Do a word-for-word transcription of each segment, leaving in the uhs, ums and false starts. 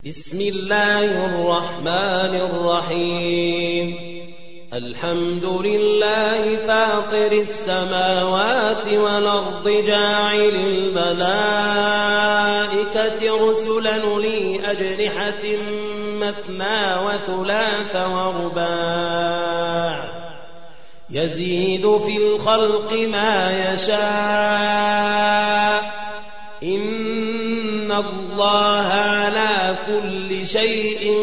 بسم الله الرحمن الرحيم الحمد لله فاطر السماوات والأرض جاعل الملائكة رسلا لي أجنحة مثنى وثلاث ورباع يزيد في الخلق ما يشاء إن الله على كل شيء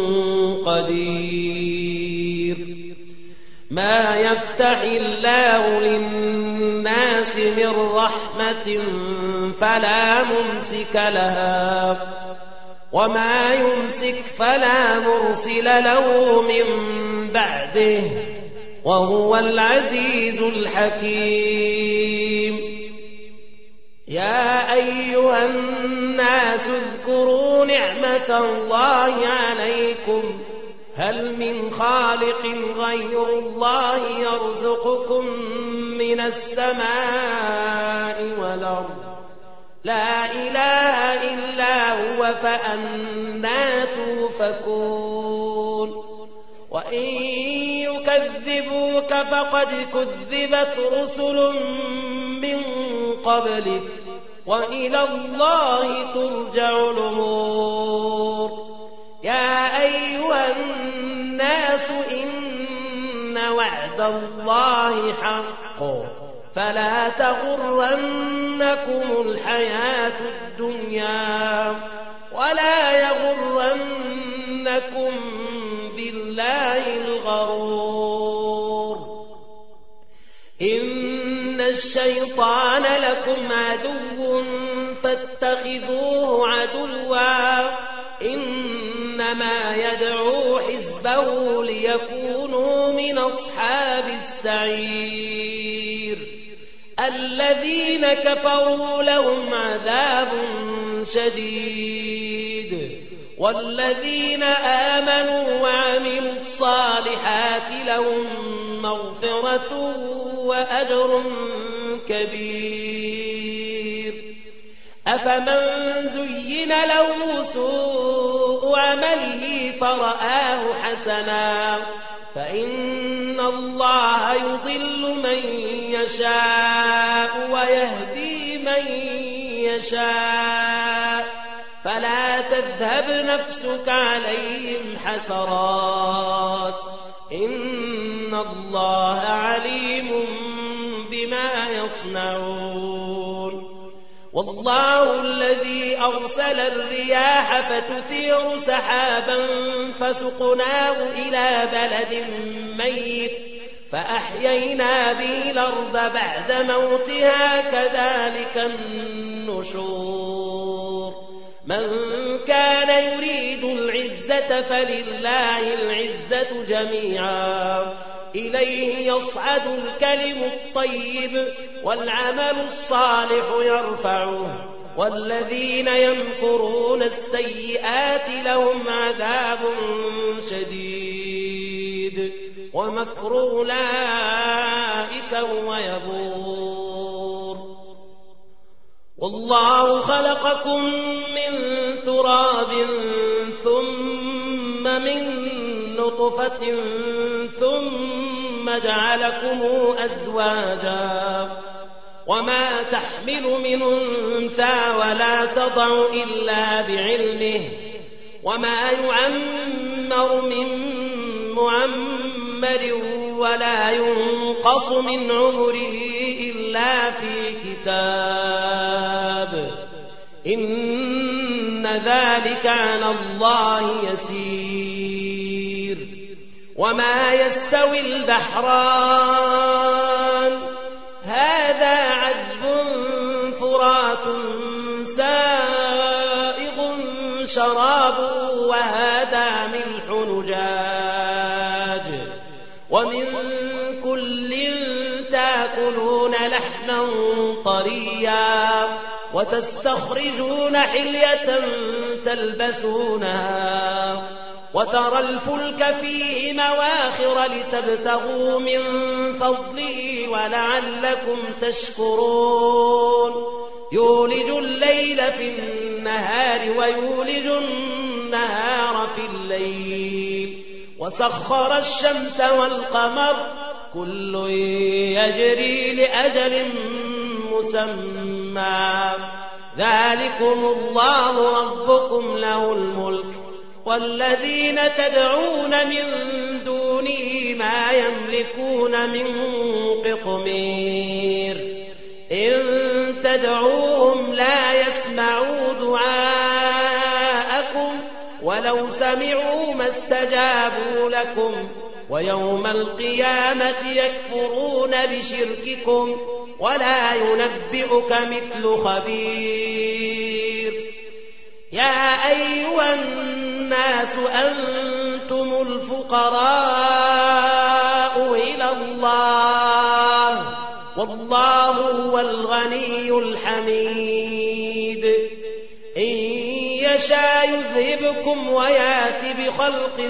قدير ما يفتح الله للناس من رحمة فلا ممسك لها وما يمسك فلا مرسل له من بعده وهو العزيز الحكيم يا أيها الناس اذكروا نعمة الله عليكم هل من خالق غير الله يرزقكم من السماء والأرض لا إله إلا هو فأنى توفكون وإن يكذبوك فقد كذبت رسل من قبلك وإلى الله ترجع الأمور يا أيها الناس إن وعد الله حق فلا تغرنكم الحياة الدنيا ولا يغرنكم بالله الغرور إن الشيطان لكم عدو فاتخذوه عدوا إنما يدعو حزبه ليكونوا من أصحاب السعير الذين كفروا لهم عذاب شديد والذين آمنوا وعملوا الصالحات لهم مغفرة وأجر كبير أفمن زين له سوء عمله فرآه حسنا فإن الله يضل من يشاء ويهدي من يشاء فلا تذهب نفسك عليهم حسرات إن الله عليم بما يصنعون والله الذي أرسل الرياح فتثير سحابا فسقناه إلى بلد ميت فأحيينا به الأرض بعد موتها كذلك النشور من كان يريد العزة فلله العزة جميعا إليه يصعد الكلم الطيب والعمل الصالح يرفعه والذين يمكرون السيئات لهم عذاب شديد ومكر أولئك هو يبور والله خلقكم من تراب ثم من نطفة ثم جعلكم أزواجا وما تحمل من أنثى ولا تضع إلا بعلمه وما يعمر من معمر ولا ينقص من عمره إلا في كتاب إن ذلك على الله يسير وما يستوي البحران هذا عذب فرات سائغ شرابه وهذا ملح نجاج ومن كل تأكلون لحما طريا وتستخرجون حلية تلبسونها وترى الفلك فيه مواخر لتبتغوا من فضله ولعلكم تشكرون يولج الليل في النهار ويولج النهار في الليل وسخر الشمس والقمر كل يجري لأجل مسمى ذلكم الله ربكم له الملك والذين تدعون من دونه ما يملكون من قطمير إن تدعوهم لا يسمعوا دعاءكم ولو سمعوا ما استجابوا لكم ويوم القيامة يكفرون بشرككم ولا ينبئك مثل خبير يا أيها الناس أنتم الفقراء إلى الله والله هو الغني الحميد إن يشاء يذهبكم ويأتي بخلق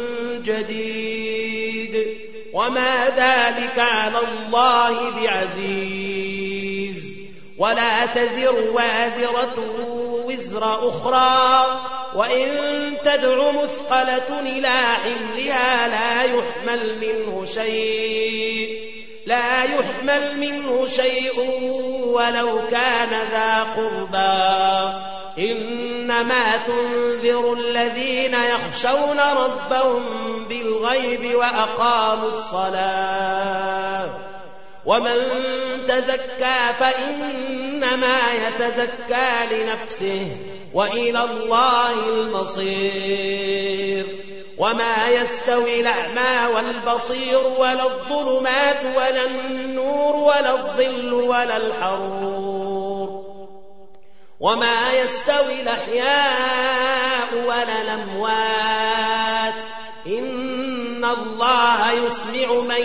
جديد وما ذلك على الله بعزيز ولا تزر وازرة وزر أخرى وإن تدع مثقلة إلى حملها لا يحمل منه شيء لا يحمل منه شيء ولو كان ذا قربى إنما تنذر الذين يخشون ربهم بالغيب وأقاموا الصلاة ومن تزكى فإنما يتزكى لنفسه وإلى الله المصير وما يستوي الأعمى والبصير ولا الظلمات ولا النور ولا الظل ولا الحرور وما يستوي الأحياء ولا الأموات إن الله يسمع من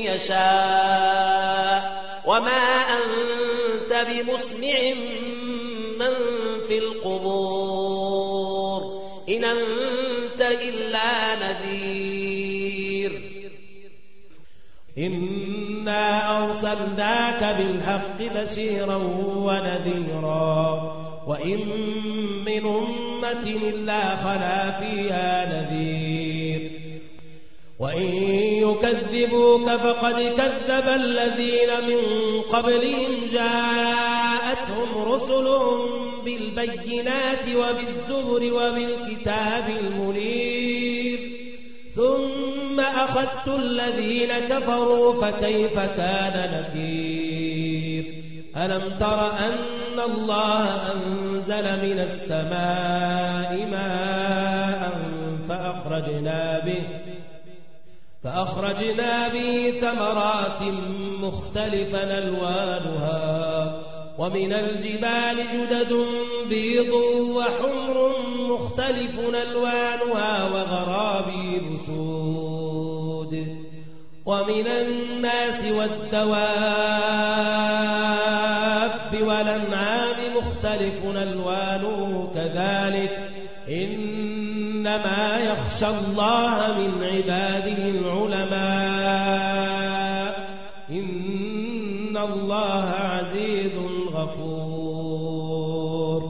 يشاء وما أنت بمسمع من في القبور إن أنت إلا نذير إنا أرسلناك بالحق بشيرا ونذيرا وإن من أمة إلا خلا فيها نذير وإن يكذبوك فقد كذب الذين من قبلهم جاءتهم رسلهم بالبينات وبالزبر وبالكتاب المنير ثم أخذت الذين كفروا فكيف كان نكير ألم تر أن الله أنزل من السماء ماء فأخرجنا به فأخرجنا به ثمرات مختلفا ألوانها ومن الجبال جدد بيض وحمر مختلف ألوانها وغرابيب سود ومن الناس والدواب والأنعام مختلف ألوانه كذلك إنما يخشى الله من عباده العلماء إن الله عزيز غفور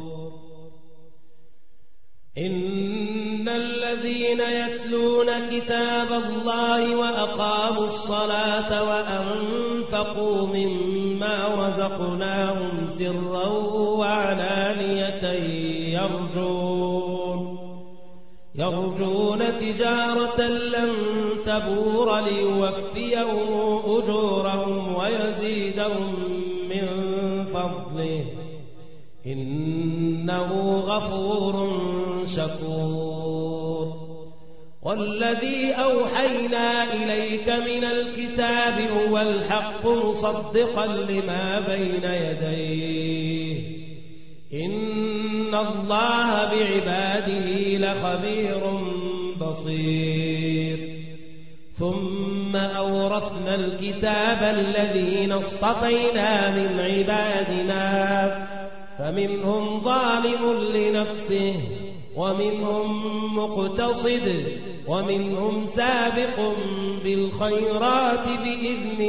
إن الذين يتلون كتاب الله وأقاموا الصلاة وأنفقوا مما رزقناهم سرا وعلانية يرجون يرجون تجارة لن تبور ليوفيهم أجورهم ويزيدهم من فضله إنه غفور شكور والذي أوحينا إليك من الكتاب هو الحق مصدقا لما بين يديه إن الله بعباده لخبير بصير ثم أورثنا الكتاب الذين اصطفينا من عبادنا فمنهم ظالم لنفسه ومنهم مقتصد ومنهم سابق بالخيرات بإذن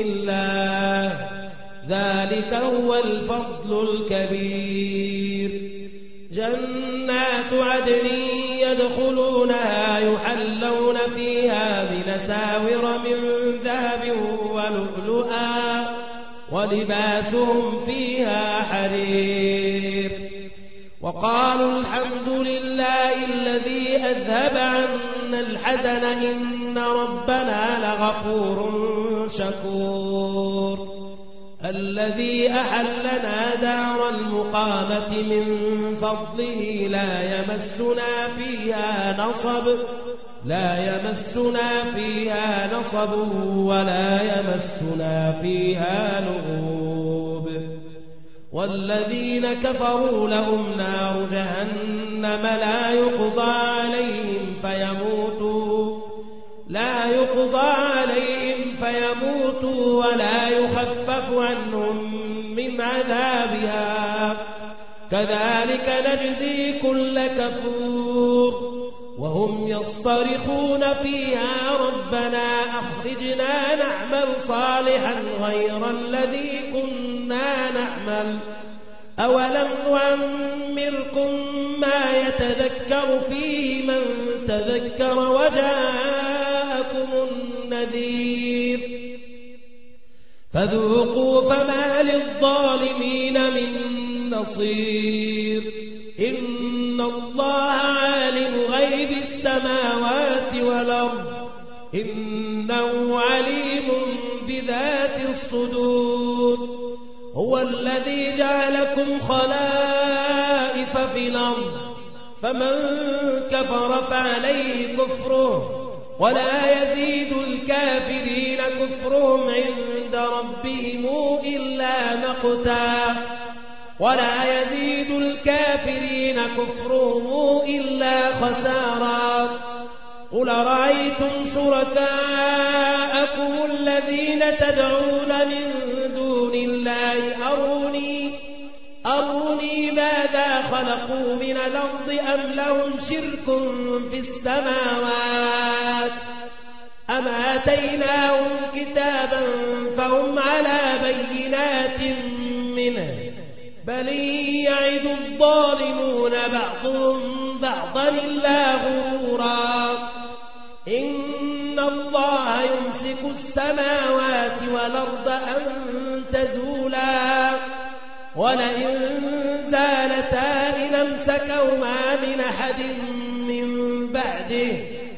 الله ذلك هو الفضل الكبير جنات عدن يدخلونها يحلون فيها بأساور من ذهب ولؤلؤا ولباسهم فيها حرير وقالوا الحمد لله الذي أذهب عنا الحزن إن ربنا لغفور شكور الذي أحلنا دار المقامة من فضله لا يمسنا فيها نصب لا يمسنا فيها نصب ولا يمسنا فيها لغوب والذين كفروا لهم نار جهنم لا يقضى عليهم فيموتوا لا يقضى عليهم فيموتوا ولا يخفف عنهم من عذابها كذلك نجزي كل كفور وهم يصطرخون فيها ربنا أخرجنا نعمل صالحا غير الذي كنا نعمل أولم نعمركم ما يتذكر فيه من تذكر وجاءكم النذير فذوقوا فما للظالمين من نصير إن الله عالم غيب السماوات والأرض إنه عليم بذات الصدور هو الذي جعلكم خلائف في الأرض فمن كفر فعليه كفره ولا يزيد الكافرين كفرهم عند ربهم إلا مقتا ولا يزيد الكافرين كفرهم إلا خسارا قل رأيتم شركاءكم الذين تدعون من دون الله أروني أروني ماذا خلقوا من الأرض أم لهم شرك في السماوات أم آتيناهم كتابا فهم على بينات منه بل يعد الظالمون بعضهم بعضا إلا غرورا إن الله يمسك السماوات والأرض أن تزولا ولئن زالتا إن أمسكهما من أحد من بعده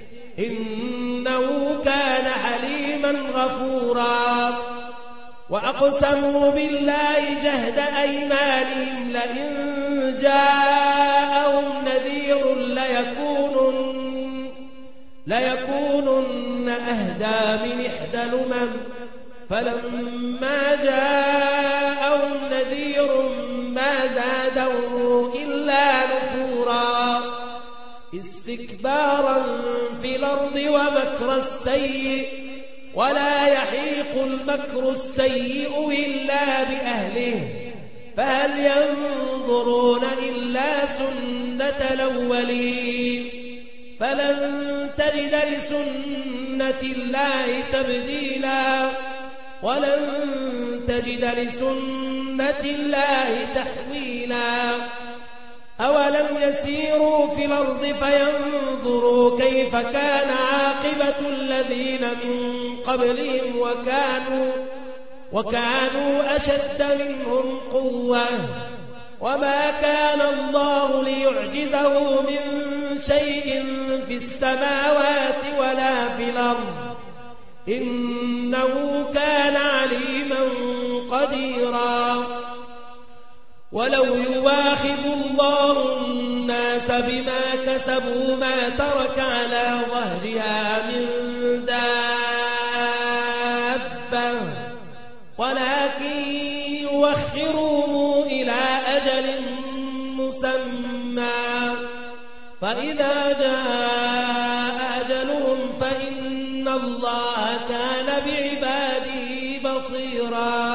إنه كان حليما غفورا وأقسموا بالله جهد أيمانهم لئن جاءهم نذير ليكونن, ليكونن أهدى من إحدى الأمم فلما جاءهم نذير ما زادهم إلا نفورا استكبارا في الأرض ومكر السيء ولا يحيق المكر السيء إلا بأهله فهل ينظرون إلا سنة الأولين فلن تجد لسنة الله تبديلا ولن تجد لسنة الله تحويلا أولم يسيروا في الأرض فينظروا كيف كان عاقبة الذين من قبلهم وكانوا, وكانوا أشد منهم قوة وما كان الله ليعجزه من شيء في السماوات ولا في الأرض إنه كان عليما قديرا ولو يواخذ الله الناس بما كسبوا ما ترك على ظهرها من دابة ولكن يوخرهم إلى أجل مسمى فإذا جاء أجلهم فإن الله كان بعباده بصيرا